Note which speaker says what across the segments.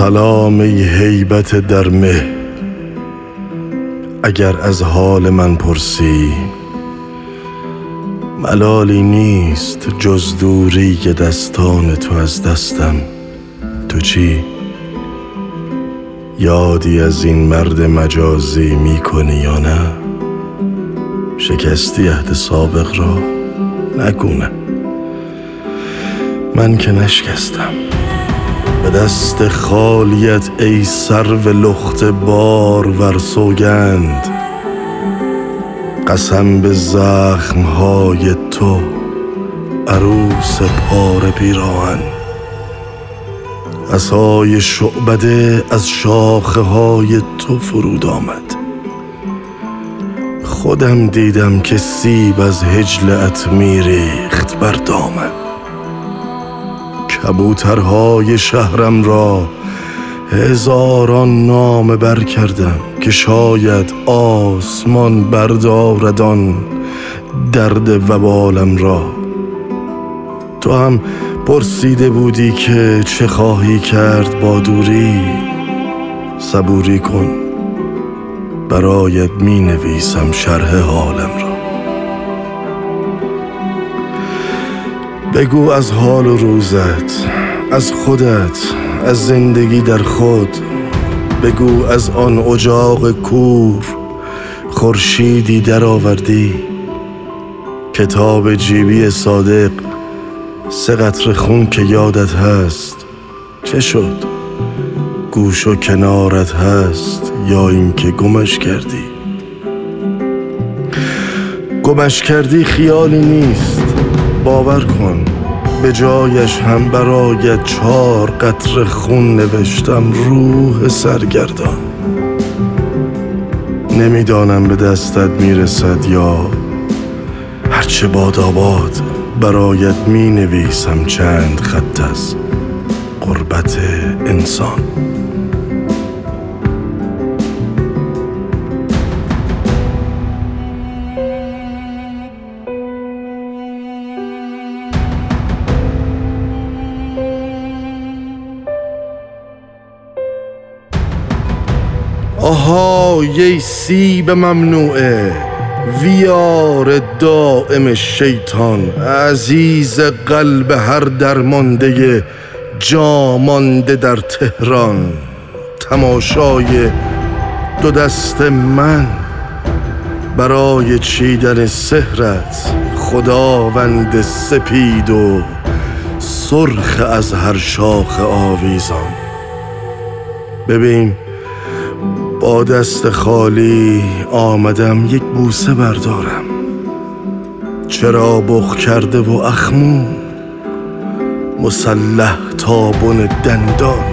Speaker 1: سلام ای هیبت در مه، اگر از حال من پرسی ملالی نیست جز دوری که دستان تو از دستم. تو چی؟ یادی از این مرد مجازی میکنی یا نه؟ شکستی عهد سابق را؟ نگونه. من که نشکستم. به دست خالیت ای سرو لخت بار ور سوگند، قسم به زخمهای تو عروس پاره پیراهن. عصای شعبده از شاخه های تو فرود آمد. خودم دیدم که سیب از هجلت میریخت بر دامن. کبوترهای شهرم را هزاران نامه بر کردم که شاید آسمان برداردان درد وبالم را. تو هم پرسیده بودی که چه خواهی کرد با دوری. صبوری کن، برایت می نویسم شرح حالم را. بگو از حال و روزت، از خودت، از زندگی در خود. بگو از آن اجاق کور خورشیدی در آوردی. کتاب جیبی صادق، 3 قطره خون که یادت هست. چه شد؟ گوش و کنارت هست یا اینکه گمش کردی؟ گمش کردی خیالی نیست، باور کن. به جایش هم برایت 4 قطره خون نوشتم روح سرگردان. نمیدانم به دستت میرسد یا هرچه باداباد برایت می نویسم چند خط از غربت انسان. آها یه سیب ممنوعه، ویار دائم شیطان، عزیز قلب هر درمانده جا مانده در تهران. تماشای 2 دست من برای چیدن سحرت، خداوند سپید و سرخ از هر شاخ آویزان. ببین با دست خالی آمدم یک بوسه بردارم. چرا بخ کرده و اخمو مسلح تابون دندان.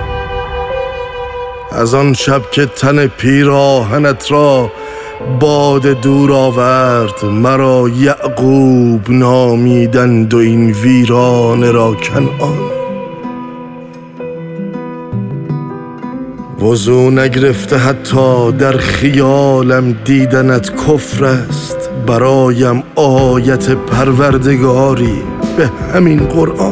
Speaker 1: از آن شب که تن پیراهنت را باد دور آورد، مرا یعقوب نامیدند و این ویرانه را کنعان. وضو نگرفته حتی در خیالم دیدنت کفر است. برایم آیت پروردگاری به همین قرآن.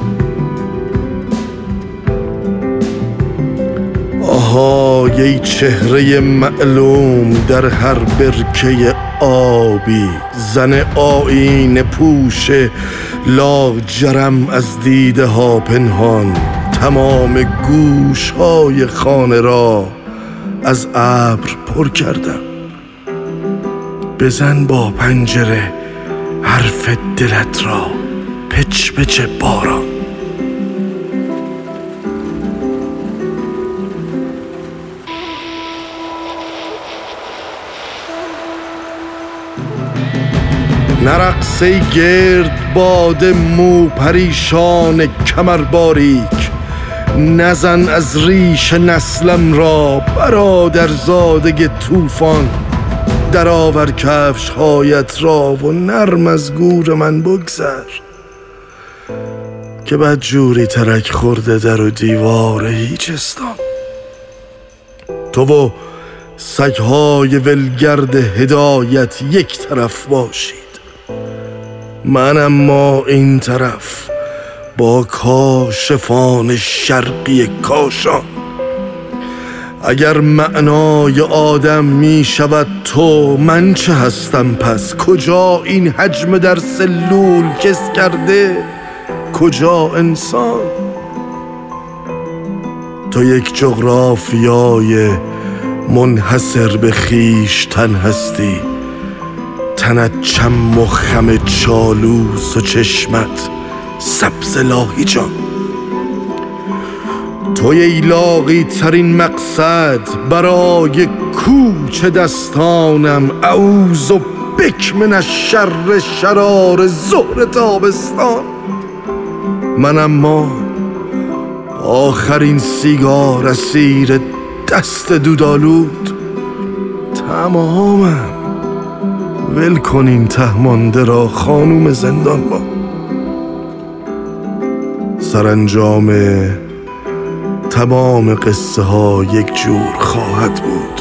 Speaker 1: آها یه چهره معلوم در هر برکه آبی، زن آیین پوش لاجرم از دیده ها پنهان. تمام گوش های خانه را از ابر پر کردم. بزن با پنجره حرف دلت را، پچ پچ باران. نرقصی گرد باد مو پریشان کمر باریک. نزن از ریش نسلم را برادرزاده طوفان. درآور کفش هایت را و نرم از گور من بگذر، که بدجوری ترک خورده در و دیوار هیچستان. تو و سگهای ولگرد هدایت یک طرف باشید، من اما این طرف با کاشفان شرقی کاشان. اگر معنای آدم می شود تو، من چه هستم پس؟ کجا این حجم در سلول کس کرده؟ کجا انسان؟ تو یک جغرافیای منحصر به خویشتن هستی، تنت چم و خم چالوس و چشمت سبز لاهیجان. توی ایلاقی ترین مقصد برای کوچ دستانم، اعوذ بک من الشر شرار ظهر تابستان. من اما آخرین سیگار اسیر دست دودالود، تمامم. ول کن این تهمانده را خانوم زندان با. سرانجام تمام قصه ها یک جور خواهد بود،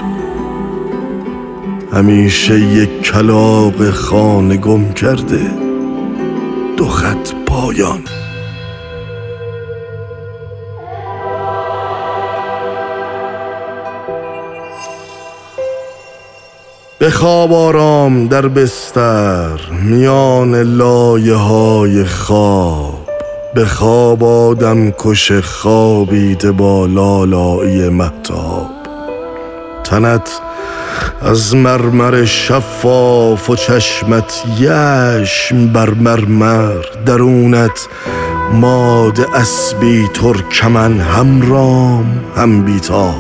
Speaker 1: همیشه یک کلاغ خانه گم کرده، دو خط پایان. بخواب آرام در بستر میان لایه های خواب، بخواب آدم کش خوابیده با لالایی مهتاب. تنت از مرمر شفاف و چشمت یشم بر مرمر، درونت ماد اسبی ترکمن، هم رام هم بیتاب.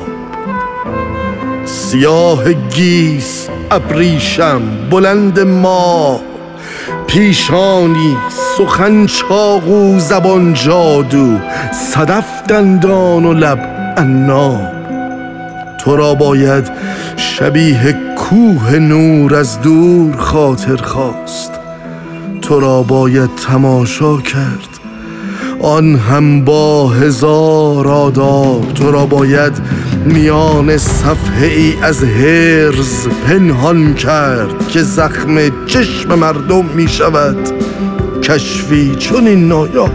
Speaker 1: سیاه گیس ابریشم بلند ماه، پیشانی سخن چاقو زبان جادو، صدف دندان و لب عناب. تو را باید شبیه کوه نور از دور خاطر خواست، تو را باید تماشا کرد آن هم با هزار آداب. تو را باید میان صفحه ای از حرص پنهان کرد که زخم چشم مردم می شود کشفی چون این نایاب.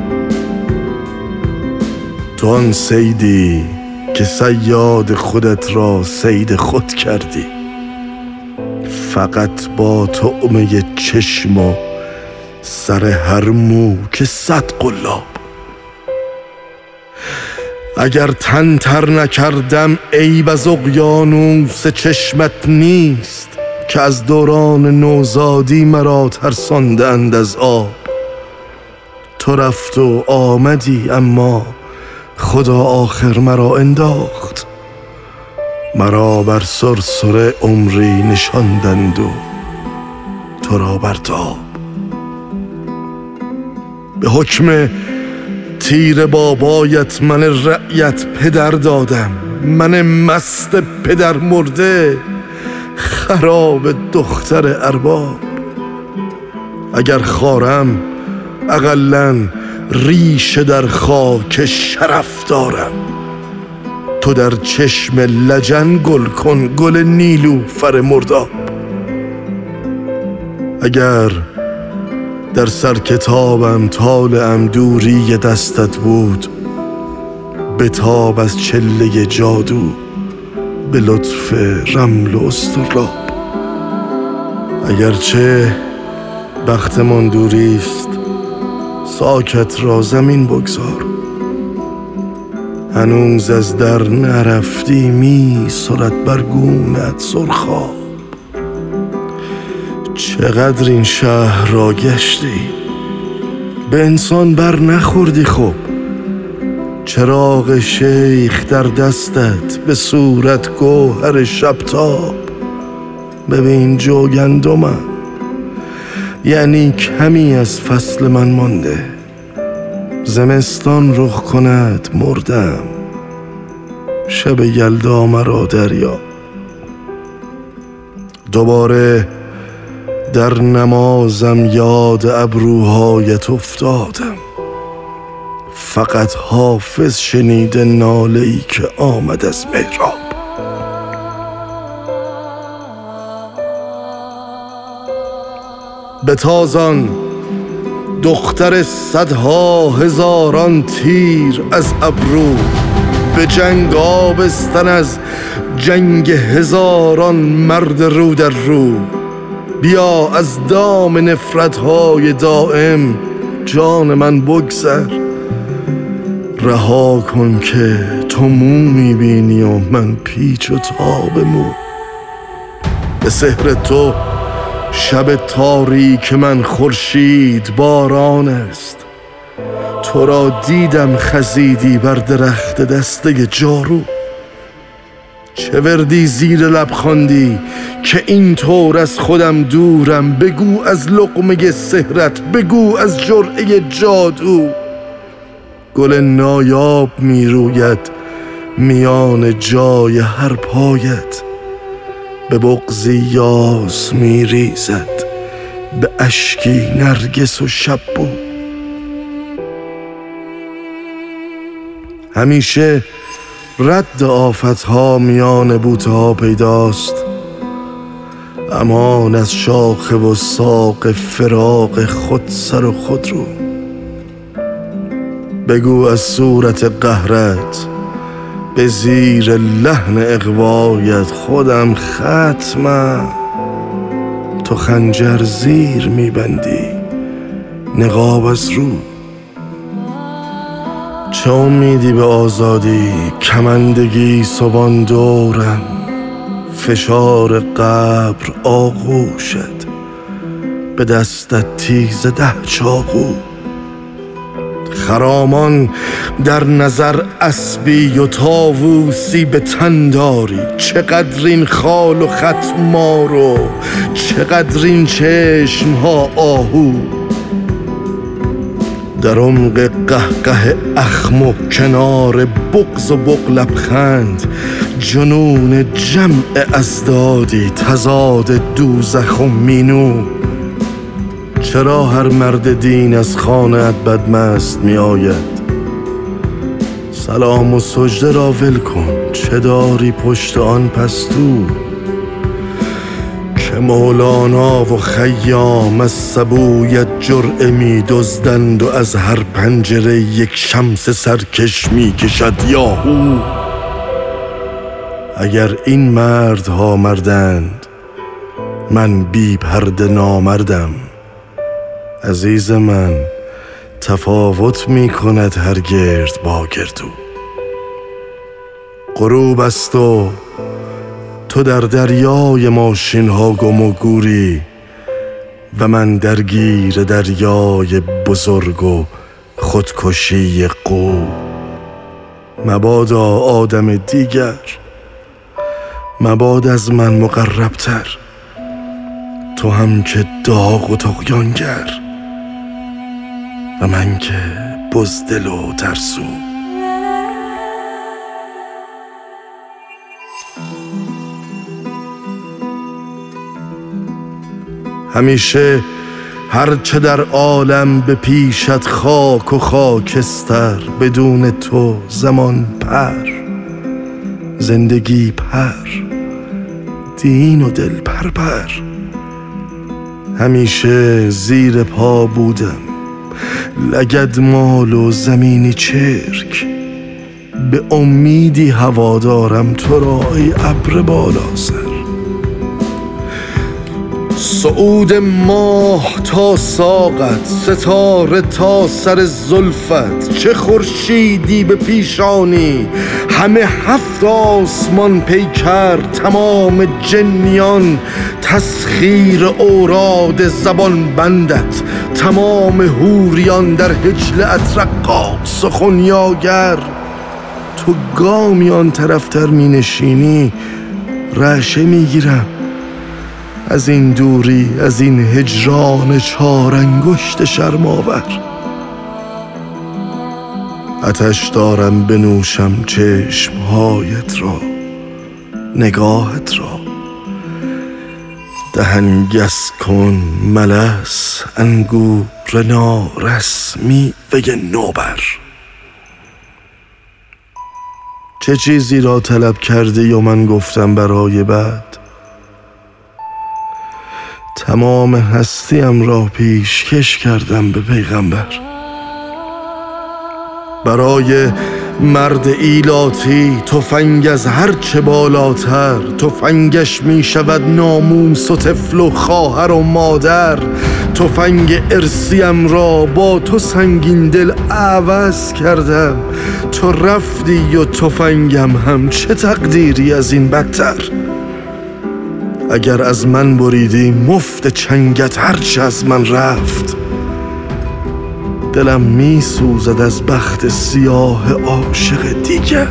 Speaker 1: تو آن صیدی که صیاد خودت را صید خود کردی، فقط با طعمه چشم و سر هر مو که 100 قلاب. اگر تن تر نکردم عیب از اقیانوس چشمت نیست، که از دوران نوزادی مرا ترساندند از آب. تو رفت و آمدی اما خدا آخر مرا انداخت، مرا بر سرسر عمری نشاندند و تو را بر تاب. به حکم تیر بابایت من رعیت پدر دادم، من مست پدر مرده خراب دختر ارباب. اگر خارم اقلاً ریشه در خاک شرف دارم، تو در چشم لجن گل کن گل نیلوفر مرداب. اگر در سر کتابم طالعم دوری دستت بود، بتاب از چله جادو به لطف رمل و استرلاب. اگرچه بختمان دوریست ساکت را زمین بگذار، هنوز از در نرفتی می سرد بر گونت سرخاب. چقدر این شهر را گشتی به انسان بر نخوردی؟ خب چراغ شیخ در دستت به صورت گوهر شبتاب. ببین جوگندمم، یعنی کمی از فصل من مانده، زمستان رخ کند مردم، شب یلدا مرا دریا. دوباره در نمازم یاد ابروهایت افتادم، فقط حافظ شنیده ناله‌ای که آمد از محراب. بتازان دختر صدها هزاران تیر از ابرو، به جنگ آبستن از جنگ هزاران مرد رو در رو. بیا از دام نفرت‌های دائم جان من بگذر. رها کن که تو مو میبینی و من پیچ و تاب مو. به سحر تو شب تاریک من خورشید باران است. تو را دیدم خزیدی بر درخت دسته جارو. چه وردی زیر لب خواندی که این طور از خودم دورم؟ بگو از لقمه سحرت، بگو از جرعه جادو. گل نایاب می روید میان جای هر پایت، به بغضی یاس می ریزد به اشکی نرگس و شبو. همیشه رد آفتها میان بوتها پیداست، امان از شاخه و ساق فراق خود سر و خود رو. بگو از صورت قهرت به زیر لحن اغوایت خودم ختمم. تو خنجر زیر میبندی نقاب از رو. چه امیدی به آزادی کمندگی سبان دورم. فشار قبر آغوشت به دستت تیز 10 چاقو. خرامان در نظر اسبی و طاووسی به تن داری. چقدر این خال و خط مارو، چقدر این چشم ها آهو. در عمق قهقه اخم و کنار بغض و بغلبخند جنون جمع ازدادی، تضاد دوزخ و مینو. چرا هر مرد دین از خانه‌ات بدمست می آید؟ سلام و سجده را ول کن، چه داری پشت آن پستو؟ که مولانا و خیام از سبویت جرعه می دزدند و از هر پنجره یک شمس سرکش می کشد یاهو. اگر این مردها مردند من بی پرده نامردم. عزیز من تفاوت می کند هر گرد با گردو. غروب است و تو در دریای ماشین ها گم و گوری و من درگیر دریای بزرگ و خودکشی قو. مبادا آدم دیگر، مباد از من مقربتر، تو هم که داغ و طغیانگر و من که بزدل و ترسو. همیشه هرچه در عالم به پیشت خاک و خاکستر، بدون تو زمان پر، زندگی پر، دین و دل پر. همیشه زیر پا بودم لگد مال و زمینی چرک. به امیدی هوادارم تو را ای ابر بالا سر. صعود ماه تا ساقت، ستاره تا سر زلفت. چه خورشیدی به پیشانی، همه 7 آسمان پیکر. تمام جنیان تسخیر اوراد زبان بندت، تمام حوریان در هجلت رقاص سخنیاگر. تو گامی آن طرفتر می نشینی رعشه می گیرم از این دوری، از این هجران 4 انگشت شرم‌آور. آتش دارم بنوشم چشمهایت را، نگاهت را. دهن گس کن ملس، انگور نارس، میوه نوبر. چه چیزی را طلب کردی و من گفتم برای بعد؟ تمام هستیم را پیشکش کردم به پیغمبر. برای مرد ایلاتی تفنگ از هر چه بالاتر، تفنگش می شود ناموس و طفل و خواهر و مادر. تفنگ ارسیم را با تو سنگین دل عوض کردم، تو رفتی و تفنگم هم، چه تقدیری از این بدتر. اگر از من بریدی مفت چنگت هرچه از من رفت، دلم می سوزد از بخت سیاه عاشق دیگر.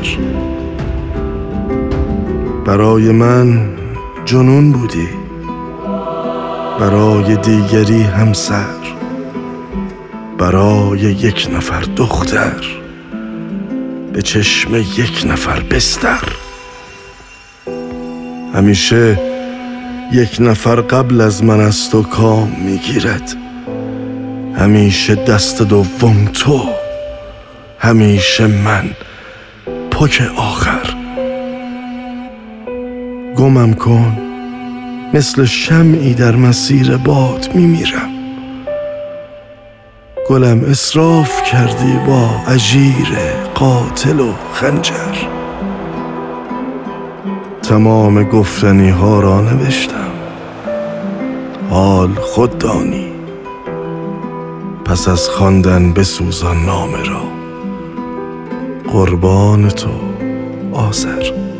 Speaker 1: برای من جنون بودی، برای دیگری همسر، برای یک نفر دختر، به چشم یک نفر بستر. همیشه یک نفر قبل از من از تو کام میگیرد، همیشه دست دوم تو، همیشه من پک آخر. گمم کن، مثل شمعی در مسیر باد میمیرم. گلم اسراف کردی با اژیر قاتل و خنجر. تمام گفتنی ها را نوشتم، حال خود دانی. پس از خواندن بسوزان نامه را، قربان تو آذر.